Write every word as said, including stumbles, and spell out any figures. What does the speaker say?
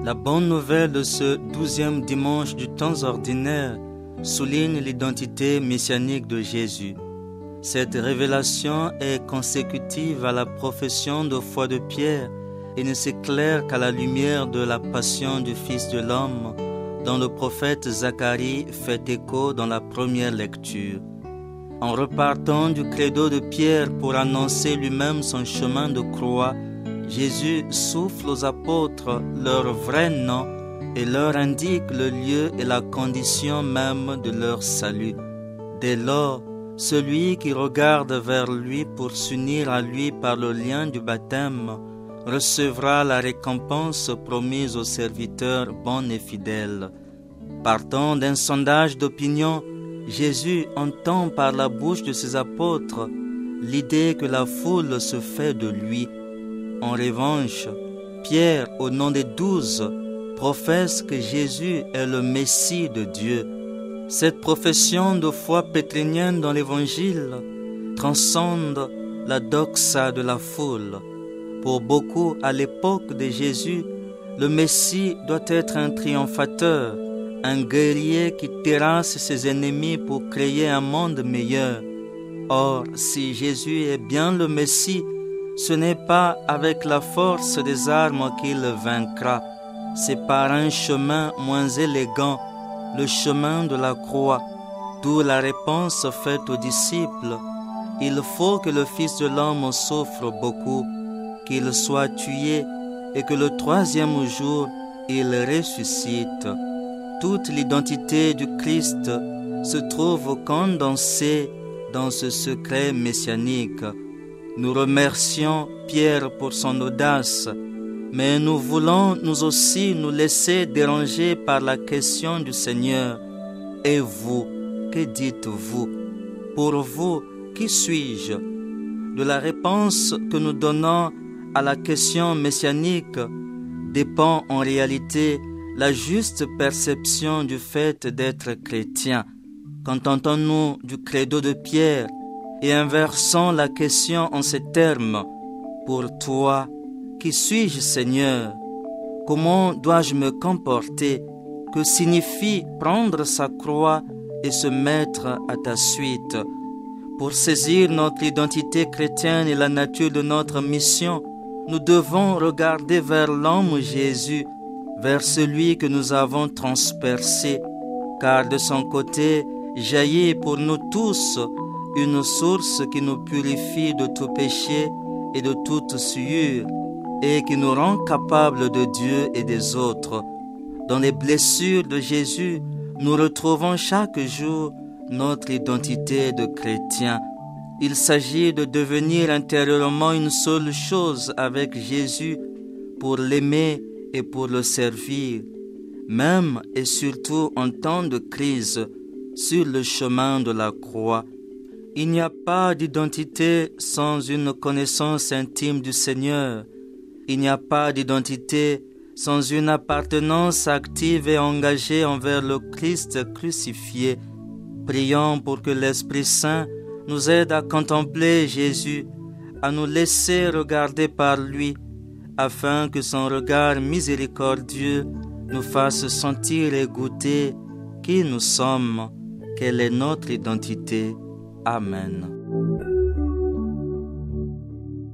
La bonne nouvelle de ce douzième dimanche du temps ordinaire souligne l'identité messianique de Jésus. Cette révélation est consécutive à la profession de foi de Pierre et ne s'éclaire qu'à la lumière de la passion du Fils de l'homme, dont le prophète Zacharie fait écho dans la première lecture. En repartant du credo de Pierre pour annoncer lui-même son chemin de croix, Jésus souffle aux apôtres leur vrai nom et leur indique le lieu et la condition même de leur salut. Dès lors, celui qui regarde vers lui pour s'unir à lui par le lien du baptême recevra la récompense promise aux serviteurs bons et fidèles. Partant d'un sondage d'opinion, Jésus entend par la bouche de ses apôtres l'idée que la foule se fait de lui. En revanche, Pierre, au nom des douze, professe que Jésus est le Messie de Dieu. Cette profession de foi pétrinienne dans l'Évangile transcende la doxa de la foule. Pour beaucoup, à l'époque de Jésus, le Messie doit être un triomphateur, un guerrier qui terrasse ses ennemis pour créer un monde meilleur. Or, si Jésus est bien le Messie, ce n'est pas avec la force des armes qu'il vaincra, c'est par un chemin moins élégant, le chemin de la croix, d'où la réponse faite aux disciples. Il faut que le Fils de l'homme souffre beaucoup, qu'il soit tué et que le troisième jour il ressuscite. Toute l'identité du Christ se trouve condensée dans ce secret messianique. Nous remercions Pierre pour son audace, mais nous voulons nous aussi nous laisser déranger par la question du Seigneur. Et vous, que dites-vous? Pour vous, qui suis-je? De la réponse que nous donnons à la question messianique dépend en réalité la juste perception du fait d'être chrétien. Contentons-nous du credo de Pierre et inversons la question en ces termes. Pour toi, qui suis-je, Seigneur? Comment dois-je me comporter? Que signifie prendre sa croix et se mettre à ta suite? Pour saisir notre identité chrétienne et la nature de notre mission, nous devons regarder vers l'homme Jésus, vers celui que nous avons transpercé, car de son côté jaillit pour nous tous une source qui nous purifie de tout péché et de toute souillure, et qui nous rend capables de Dieu et des autres. Dans les blessures de Jésus, nous retrouvons chaque jour notre identité de chrétien. Il s'agit de devenir intérieurement une seule chose avec Jésus pour l'aimer et pour le servir, même et surtout en temps de crise, sur le chemin de la croix. Il n'y a pas d'identité sans une connaissance intime du Seigneur. Il n'y a pas d'identité sans une appartenance active et engagée envers le Christ crucifié. Prions pour que l'Esprit Saint nous aide à contempler Jésus, à nous laisser regarder par lui, afin que son regard miséricordieux nous fasse sentir et goûter qui nous sommes, quelle est notre identité. Amen.